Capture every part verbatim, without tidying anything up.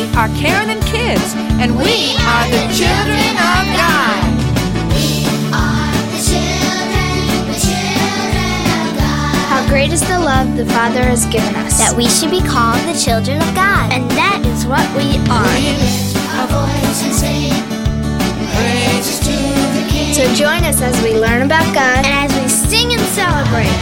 are Karen and Kids, and we are the children of God. We are the children, the children of God. How great is the love the Father has given us, that we should be called the children of God. And that is what we are. We lift our voice and sing praises to the King. So join us as we learn about God and as we sing and celebrate.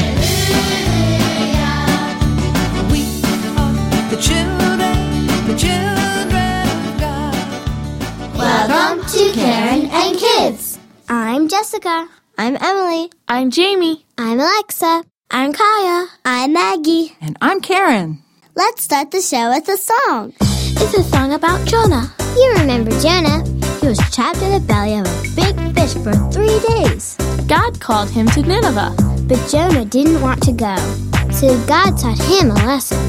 We are the children, the children of God. Welcome to Karen and Kids. I'm Jessica. I'm Emily. I'm Jamie. I'm Alexa. I'm Kaya. I'm Maggie. And I'm Karen. Let's start the show with a song. It's a song about Jonah. You remember Jonah? He was trapped in the belly of a big fish for three days. God called him to Nineveh. But Jonah didn't want to go, so God taught him a lesson.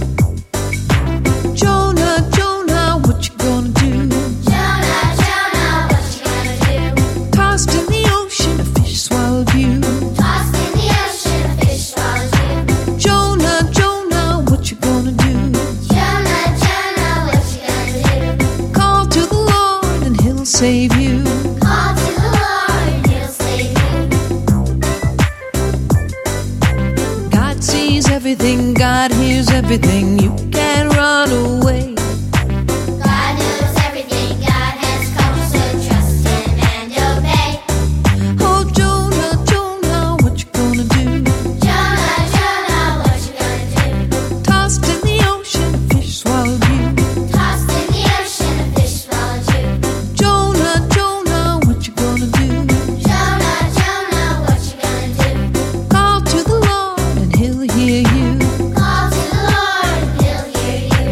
Jonah, Jonah, what you gonna do? Jonah, Jonah, what you gonna do? Tossed in the ocean, a fish swallowed you. Tossed in the ocean, a fish swallowed you. Jonah, Jonah, what you gonna do? Jonah, Jonah, what you gonna do? Call to the Lord and He'll save you. Call to the Lord and He'll save you. God sees everything, God hears everything. You can't run away. God knows everything, God has come, so trust Him and obey. Oh, Jonah, Jonah, what you gonna do? Jonah, Jonah, what you gonna do? Tossed in the ocean, a fish swallowed you. Tossed in the ocean, a fish swallowed you. Jonah, Jonah, what you gonna do? Jonah, Jonah, what you gonna do? Call to the Lord and He'll hear you. Call to the Lord and He'll hear you.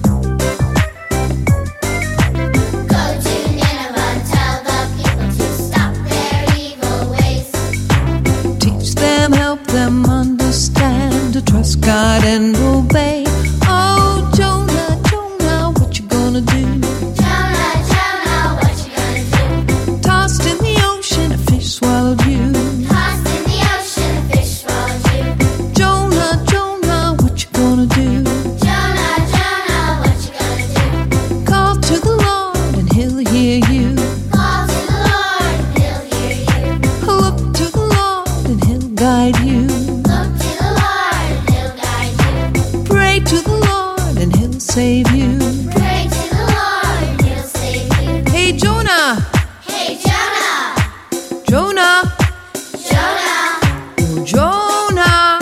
Go to Nineveh, tell the people to stop their evil ways. Teach them, help them understand to trust God and obey. Oh, Jonah, Jonah, what you gonna do? Jonah, Jonah, what you gonna do? Tossed in the ocean, a fish swallowed you. Tossed in the ocean, a fish swallowed you. Jonah, Jonah, what you gonna do? Jonah, Jonah, what you gonna do? Call to the Lord and He'll hear you. Call to the Lord and He'll hear you. Look to the Lord and He'll guide you. Look to the Lord and He'll guide you. Pray to the Lord and He'll save you. Pray to the Lord and He'll save you. Hey, Jonah! Hey, Jonah! Jonah! Jonah! Oh, Jonah!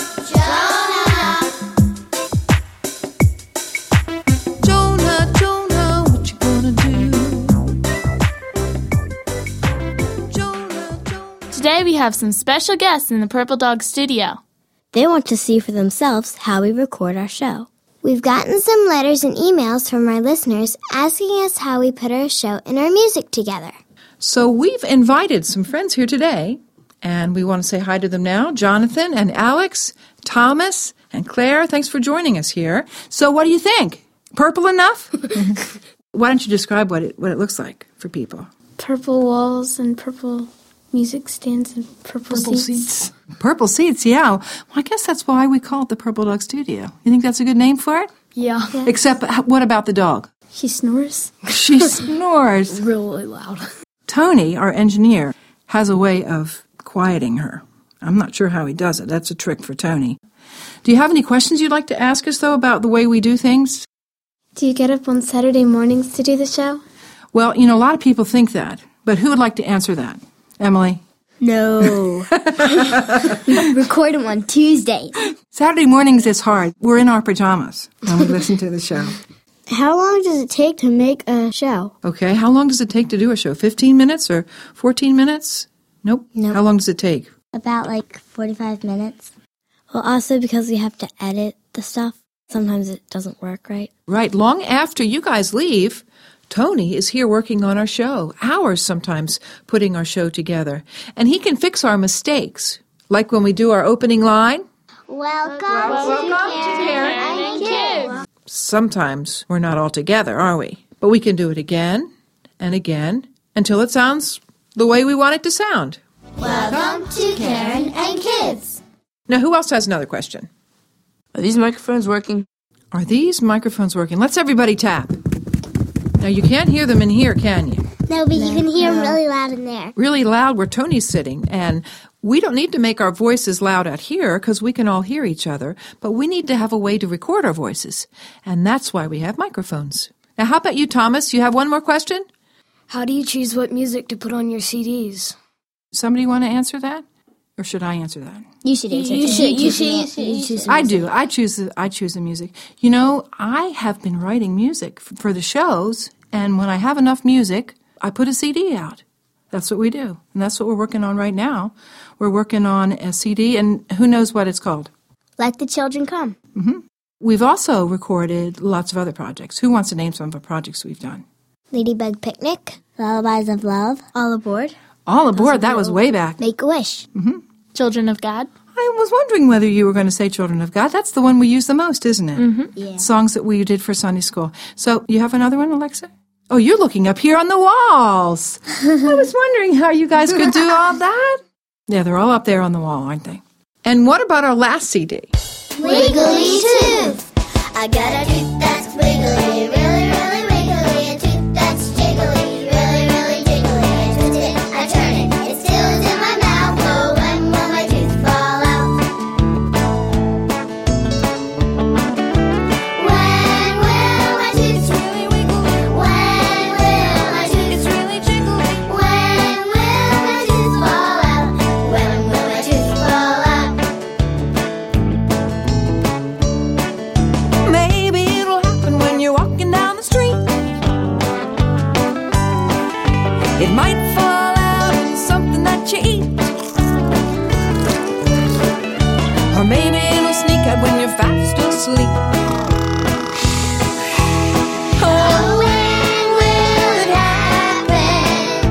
Jonah! Jonah, Jonah, what you gonna do? Jonah, Jonah. Today we have some special guests in the Purple Dog studio. They want to see for themselves how we record our show. We've gotten some letters and emails from our listeners asking us how we put our show and our music together. So we've invited some friends here today, and we want to say hi to them now. Jonathan and Alex, Thomas and Claire, thanks for joining us here. So what do you think? Purple enough? Why don't you describe what it what it looks like for people? Purple walls and purple music stands and purple, seats. Purple seats, yeah. Well, I guess that's why we call it the Purple Dog Studio. You think that's a good name for it? Yeah. Except, h- what about the dog? She snores She snores. really loud. Tony, our engineer, has a way of quieting her. I'm not sure how he does it. That's a trick for Tony. Do you have any questions you'd like to ask us, though, about the way we do things? Do you get up on Saturday mornings to do the show? Well, you know, a lot of people think that, but who would like to answer that? Emily? No. Record them on Tuesdays. Saturday mornings is hard. We're in our pajamas when we listen to the show. How long does it take to make a show? Okay, how long does it take to do a show? fifteen minutes or fourteen minutes? Nope. Nope. How long does it take? About like forty-five minutes. Well, also because we have to edit the stuff. Sometimes it doesn't work right. Right. Long after you guys leave, Tony is here working on our show, hours sometimes putting our show together. And he can fix our mistakes, like when we do our opening line. Welcome, Welcome to Karen and Kids. Sometimes we're not all together, are we? But we can do it again and again until it sounds the way we want it to sound. Welcome to Karen and Kids. Now, who else has another question? Are these microphones working? Are these microphones working? Let's everybody tap. Now, you can't hear them in here, can you? No, but you can hear them really loud in there. Really loud where Tony's sitting, and we don't need to make our voices loud out here because we can all hear each other, but we need to have a way to record our voices, and that's why we have microphones. Now, how about you, Thomas? You have one more question? How do you choose what music to put on your C Ds? Somebody want to answer that? Or should I answer that? You should answer You it. should, you should, you should, you should. I do. I choose the, I choose the music. You know, I have been writing music f- for the shows, and when I have enough music, I put a C D out. That's what we do. And that's what we're working on right now. We're working on a C D, and who knows what it's called? Let the Children Come. Mm-hmm. We've also recorded lots of other projects. Who wants to name some of the projects we've done? Ladybug Picnic. Lullabies of Love. All Aboard. All Aboard. That was way back. Make a Wish. Mm-hmm. Children of God. I was wondering whether you were going to say Children of God. That's the one we use the most, isn't it? Mm-hmm. Yeah. Songs that we did for Sunday school. So you have another one, Alexa? Oh, you're looking up here on the walls. I was wondering how you guys could do all that. Yeah, they're all up there on the wall, aren't they? And what about our last C D? Wiggly tooth. I got a tooth that's wiggly, really, really wiggly. A tooth that's jiggly, really, really jiggly. I twist it, I turn it, it still is in my mouth. Oh, when will my tooth fall out? When will my tooth really wiggly? When will my tooth really jiggly? When will my tooth fall out? When will my tooth fall out? Maybe it'll happen when you're walking down the street. It might fall out in something that you eat. Or maybe it'll sneak out when you're fast asleep. Oh, when will it happen?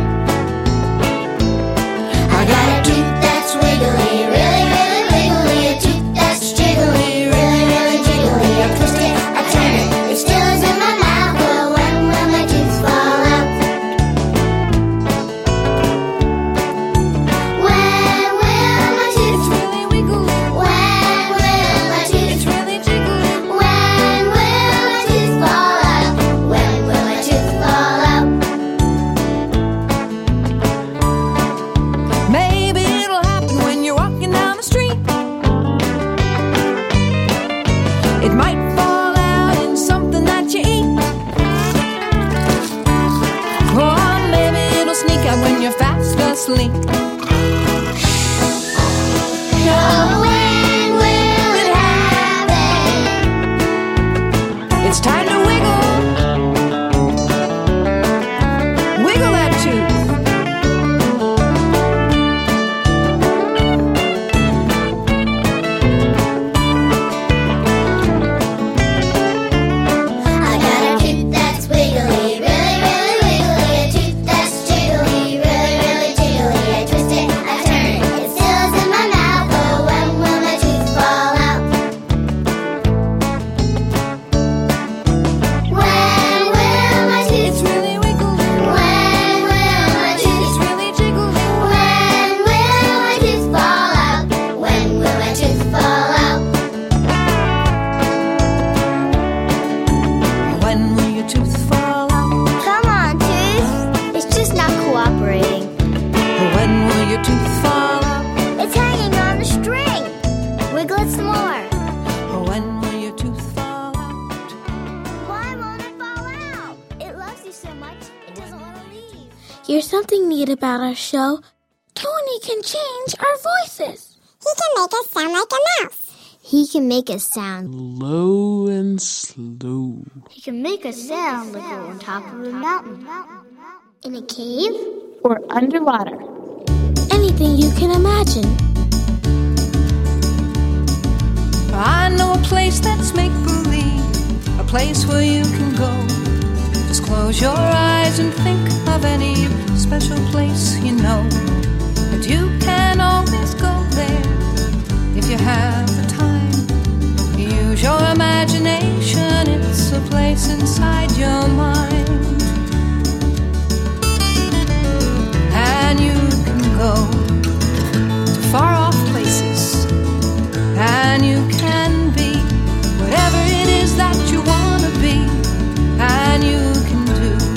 I got a tooth that's wiggly, really, really wiggly. A tooth that's jiggly, really, really jiggly. I twist it, I turn it, it still is in my mouth. Oh, when will my tooth fall out? When will my tooth really wiggle? When will my tooth really jiggle? When will my tooth fall out? When will my tooth fall out? Maybe it'll happen when you're walking down the street. It might fall out in something that you eat. Or maybe it'll sneak out when you're fast asleep. Oh, when will it happen? It's time to wiggle. Wiggle that tooth. I got a tooth that's wiggly, really, really wiggly. A tooth that's jiggly, really, really jiggly. I twist it, I turn it, it still is in my mouth. Oh, when will my tooth fall out? When will my tooth really wiggle? When will my tooth really jiggle? When will my tooth fall out? When will my tooth fall out? When will your tooth fall out? Come on, Tooth. It's just not cooperating. When will your tooth fall out? It's hanging on the string. Wiggle it some more. When will your tooth fall out? Why won't it fall out? It loves you so much, it doesn't want to leave. Here's something neat about our show. Tony can change our voices. He can make us sound like a mouse. He can make us sound. Low and slow. He can make us sound like we're on top of a mountain. In a cave? Or underwater. Anything you can imagine. I know a place that's make-believe, a place where you can go. Just close your eyes and think of any special place you know. And you can always go there if you have the time. Use your imagination, it's a place inside your mind. And you can go to far-off places, and you can be whatever it is that you want to be, and you can do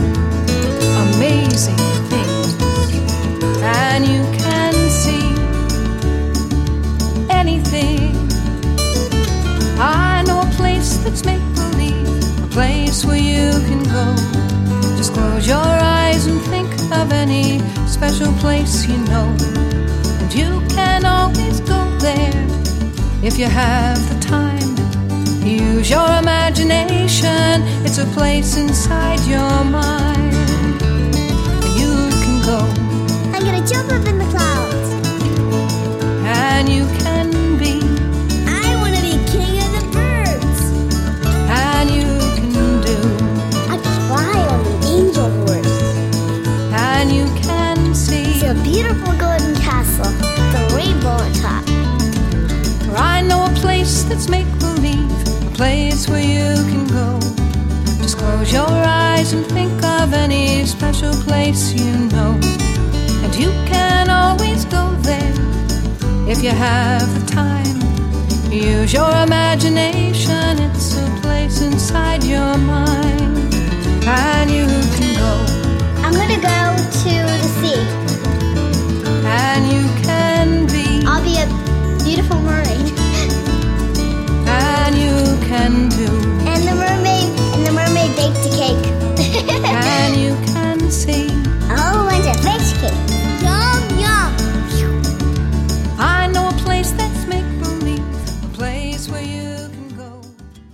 can go. Just close your eyes and think of any special place you know. And you can always go there if you have the time. Use your imagination. It's a place inside your mind. You can go. I'm gonna jump up in the clouds. And you can be. I wanna be king of the birds. And you can do. I can fly on the angel horse. And you can see. It's a beautiful golden castle, the rainbow on top. For I know a place that's make-believe, a place where you can go. Just close your eyes and think of any special place you know. And you can always go there if you have the time. Use your imagination. It's a place inside your mind. And you can go. I'm gonna go to the sea. And you can be. I'll be a beautiful mermaid. And you can do. And the mermaid, and the mermaid baked a cake. And you can see. A whole bunch of fish cake. Yum, yum. I know a place that's make-believe, a place where you can go.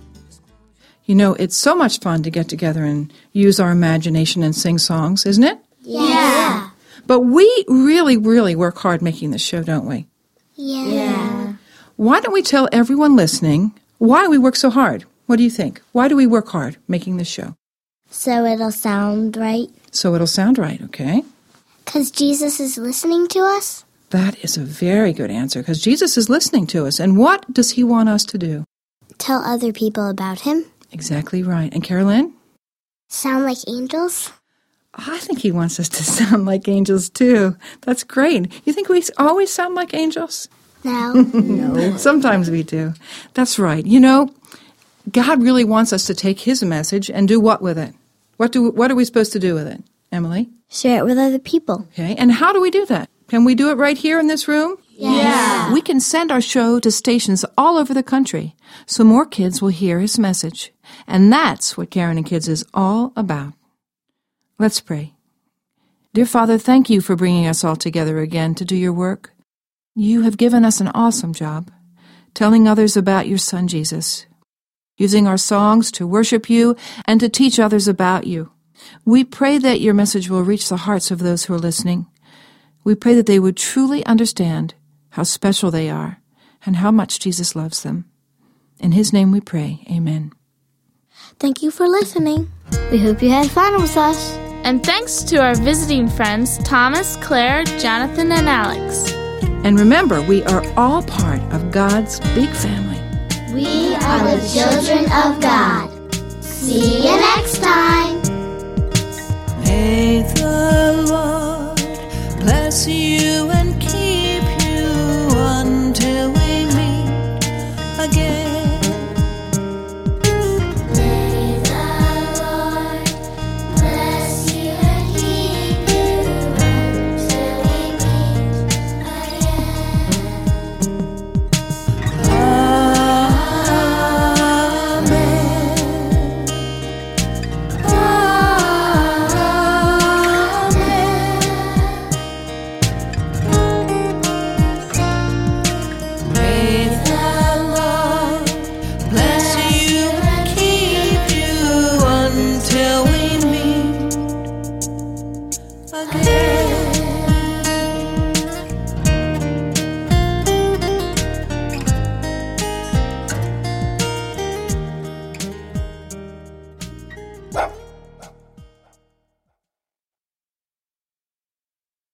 You know, it's so much fun to get together and use our imagination and sing songs, isn't it? Yeah. But we really, really work hard making this show, don't we? Yeah. Yeah. Why don't we tell everyone listening why we work so hard? What do you think? Why do we work hard making this show? So it'll sound right? So it'll sound right, okay? 'Cause Jesus is listening to us? That is a very good answer, because Jesus is listening to us. And what does he want us to do? Tell other people about him? Exactly right. And Carolyn? Sound like angels? I think he wants us to sound like angels, too. That's great. You think we always sound like angels? No. No. Sometimes we do. That's right. You know, God really wants us to take his message and do what with it? What do what are we supposed to do with it, Emily? Share it with other people. Okay. And how do we do that? Can we do it right here in this room? Yeah. We can send our show to stations all over the country so more kids will hear his message. And that's what Karen and Kids is all about. Let's pray. Dear Father, thank you for bringing us all together again to do your work. You have given us an awesome job, telling others about your Son, Jesus, using our songs to worship you and to teach others about you. We pray that your message will reach the hearts of those who are listening. We pray that they would truly understand how special they are and how much Jesus loves them. In his name we pray. Amen. Thank you for listening. We hope you had fun with us. And thanks to our visiting friends, Thomas, Claire, Jonathan, and Alex. And remember, we are all part of God's big family. We are the children of God. See you next time. May the Lord bless you and keep you until we meet again. May the Lord bless you and keep you until we meet again. Again.